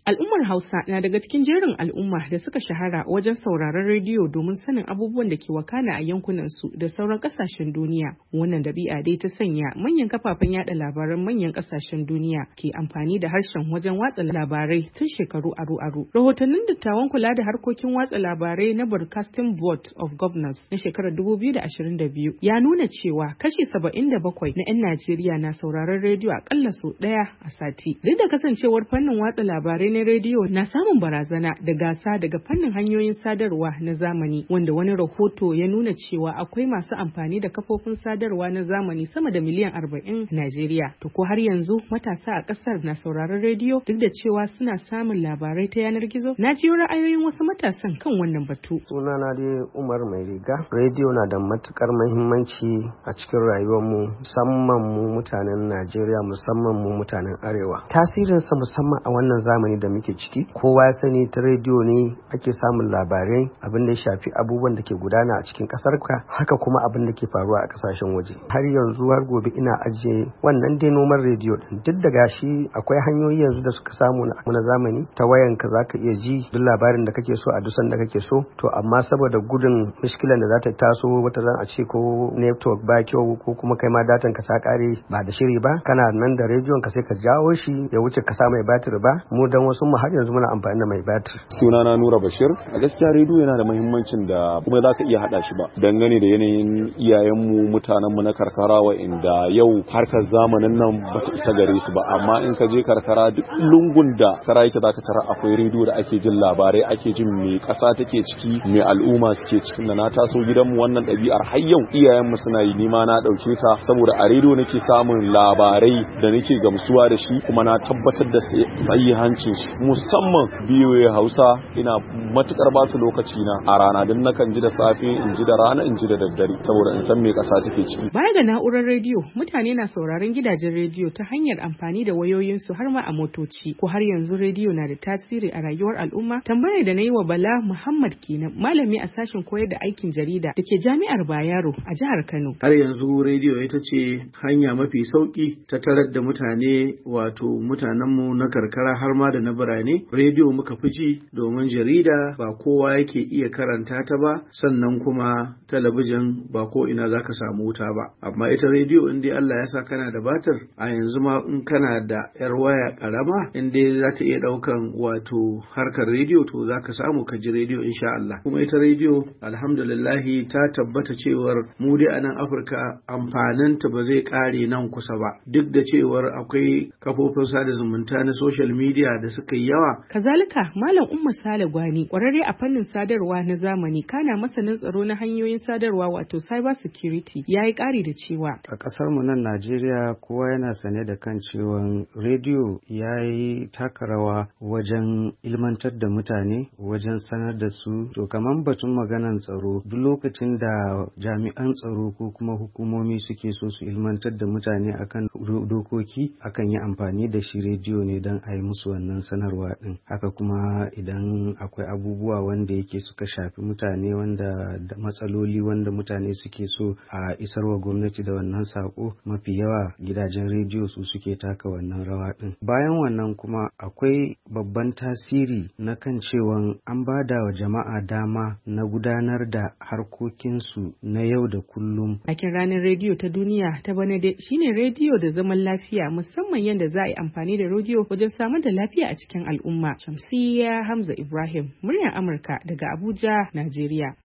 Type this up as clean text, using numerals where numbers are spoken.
Al'ummar Hausa na daga cikin jerin al'umma da suka shahara wajen sauraron rediyo domin sanin abubuwan da ke wakana a yankunansu da sauran kasashen duniya. Wannan dabi'a dai ta sanya manyan kafafen yada labaran manyan kasashen duniya ke amfani da harshen wajen watsa labarai tun shekaru aro-aro. Rahotannin dattawan kula da harkokin watsa labarai na Broadcasting Board of Governors na shekarar 2022 ya nuna cewa kashi 77 na 'yan Najeriya na sauraron rediyo akalla sau ɗaya a sati. Duk da kasancewar fannin watsa labarai na rediyo na samun barazana da gasa daga fannin hanyoyin sadarwa na zamani, wanda wani rahoto ya nuna cewa akwai masu amfani da kafofin sadarwa na zamani sama da miliyan 40 a Najeriya. To ko har yanzu matasa a kasar na sauraron rediyo duk da cewa suna samun labarai ta yanar gizo? Na ji ra'ayoyin wasu matasan kan wannan batu. Sunana dai Umar Mai Riga. Rediyo na da matukar muhimmanci a cikin rayuwarmu, musamman mu mutanen Najeriya, musamman mu mutanen Arewa. Tasirinsa musamman a wannan zamani da muke ciki, kowa ya sani ta rediyo ne ake samun labarai, abin da ya shafi abubuwan da ke gudana a cikin kasar ka, haka kuma abin da ke faruwa a kasashen waje. Har yanzu har gobe ina ajiye wannan dai noman rediyo din, duk da gashi akwai hanyoyi yanzu da suka samu na zamani, ta wayan ka zaka iya ji duk labarin da kake so a dusan da kake so. To amma saboda gudun mishkilan da za ta taso wata ran a ce ko network ba kyau ko kuma kai ma datan ka ta kare ba da shiri ba, kana nan da rediyon ka sai ka jawo shi ya wuce ka sa mai batir ba. Mu dan wasu mu har yanzu muna amfani da mai batir. Sunana Nura Bashir. A gaskiya rediyo yana da muhimmancin da kuma za ka iya hada shi ba, dangane da yanayin iyayenmu, mutanenmu na karkara inda yau harkar zamanin nan ba ta isa gare su ba, amma in ka je karkara duk lungun da kara yake zaka tara akwai rediyo da ake jin labarai, ake jin me kasa take ciki, me al'umma suke cikin. Da na taso gidanmu wannan ɗabi'ar har yau iyayenmu suna yi, ni ma na ɗauke ta saboda a rediyo nake samun labarai da nake gamsuwa da shi, kuma na tabbatar da sahihancin shi. Musamman biyoyi Hausa ina matukar ba su lokaci na a rana, don nakan ji da safe, in ji da rana, in ji da daddare, saboda in san me kasa take ciki. Baya ga na'urar rediyo, mutane na sauraron gidajen rediyo ta hanyar amfani da wayoyinsu har ma a motoci. Ko har yanzu rediyo na da tasiri a rayuwar al'umma? Tambayar da na yi wa Bala Muhammad kenan, malami a sashen koyar da aikin jarida da ke Jami'ar Bayero a jihar Kano. Har yanzu rediyo ita ce hanya mafi sauki ta tarar da mutane, wato mutanenmu na karkara har ma da na birane. Rediyo muka fi ji, domin jarida ba kowa yake iya karanta ta ba, sannan kuma talabijin ba ko ina zaka samu wuta ba. Amma ita rediyo in dai Allah ya sa kana da batir, a yanzu ma in kana da yar waya karama, in dai za ta iya daukan wato harkar rediyo, to zaka samu ka ji rediyo insha Allah. Kuma ita rediyo alhamdulillahi ta tabbata cewar mu dai a nan Afirka amfaninta ba zai kare nan kusa ba, duk da cewar akwai kafofin sada zumunta na social media da suka yi yawa. Kazalika Malam Umma Sale Gwani, kwararre a fannin sadarwa na zamani, kana masanin tsaro na hanyoyin sadarwa wato cyber security, ya yi ƙari da cewa a ƙasar mu nan Najeriya kowa yana sane da kan cewa rediyo ya yi taka rawa wajen ilmantar da mutane, wajen sanar da su. To kamar batun maganan tsaro, duk lokacin da jami'an tsaro ko kuma hukumomi suke so su ilmantar da mutane akan dokoki, akan yi amfani da shi rediyo ne don a yi musu wannan sanarwa din. Haka kuma idan akwai abubuwa wanda yake suka shafi mutane, wanda da matsaloli wanda mutane suke so a isarwa gwamnati da wannan sako, mafi yawa gidajen rediyo su suke taka wannan rawa din. Bayan wannan kuma akwai babban tasiri na kan cewa an bada wa jama'a dama na gudanar da harkokinsu na yau da kullum. Akin ranar rediyo ta duniya ta bana dai shine rediyo da zaman lafiya, musamman yadda za a yi amfani da rediyo wajen samar da lafiya a cikin al'umma. Shamsiyya Hamza Ibrahim, muryar Amurka daga Abuja, Najeriya.